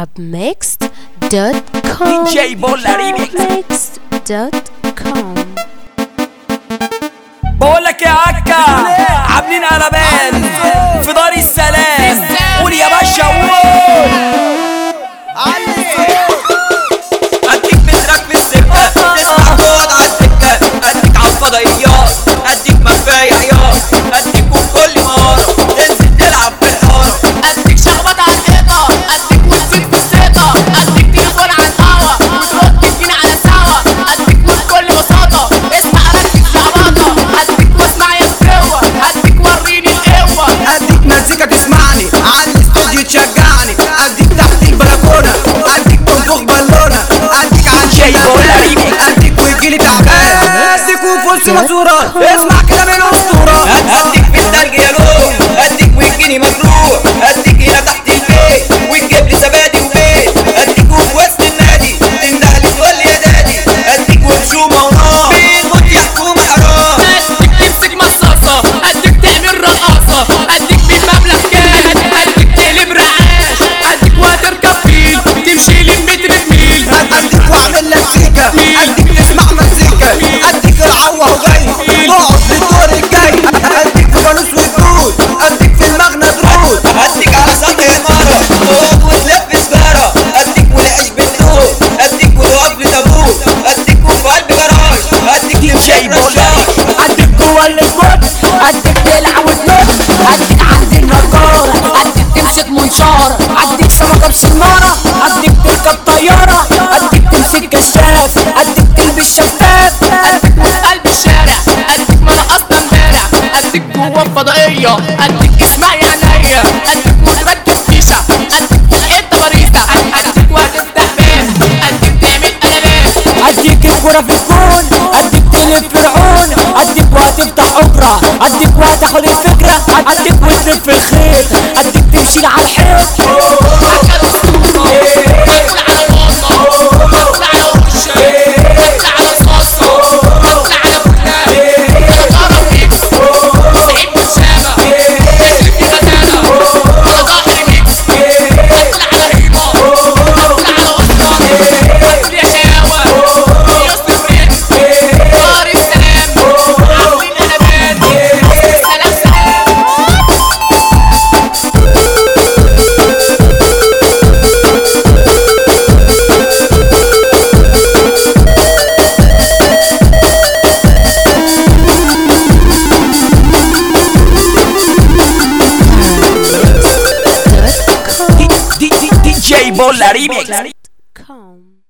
arabmixed.com DJ Bolla Remix. arabmixed.com. بقولك يا عكا عاملين قلبان في دار السلام. قول يا باشا قول. اديك مترك في السكه تسمع تقعد على السكه، اديك على الفضائيات، اديك مفاية عيار، اديك وبكل مهاره تنزل تلعب في الحاره، اديك شخبط على الحيطه، اديك وتزيد في الزيطه، اديك تليفون على القهوه وترد تديني على سوا، اديك وبكل بساطه اسمع ركز شعبطه، اديك واسمع يا سوا، اديك وريني القوه، اديك مزيكا تسمعني على الاستوديو تشجعني، اديك تحت البلكونه، اديك تنفخ بالونه، اديك على الشاي بولا ريميكس، اديك ويجيلي تعبان، اديك وفولس مزورات اسمع كلام الاسطوره، اديك في التلج يا لون، اديك ويجيني مجروح، اديك هنا تحت البيت وتجيب لي زبادي وبيت، اديك وفي وسط النادي تندهلي تقول لي يا دادي، اديك وبشومه ونار بيموت يا حكومه حرام، اديك تمسك مصاصه، اديك تعمل رقاصه، اديك بالمبلغ كام، اديك تقلب رعاش، اديك وتركب فيل تمشي لي متر بميل، اديك واعمل لك سيكا، اديك تسمع مزيكا، اديك العوه وجاي تقعد للدور الجاي، اديك في فانوس وجود، اديك في المغنى درود، اديك على سطح المره تقعد وتلف سجاره، اديك والعيش بالنور، اديك وتقف لي تابوت، اديك وفي قلب جراج، اديك تمشي برشاش، اديك جوه الاسبوت، اديك تلعب وتنط، اديك عند النجاره، اديك تمسك منشاره، اديك سمكه بشناره، اديك تركب طياره، اديك تمسك كشاف، اديك تلبس شفاف، اديك من قلب الشارع، اديك ما انا اصلا امبارح، اديك جوه الفضائيه، اديك اسمع يا عينيا، اديك وتركب فيشه، اديك انت باريستا، اديك وهتفتح باب، اديك تعمل قلبات، اديك الكوره في الكون، اديك تلف فرعون، اديك وهتفتح اوبرا، اديك وهتاخد الفكره، اديك وتلف الخيط، اديك تمشي على الحيط، DJ Bolla Remix. com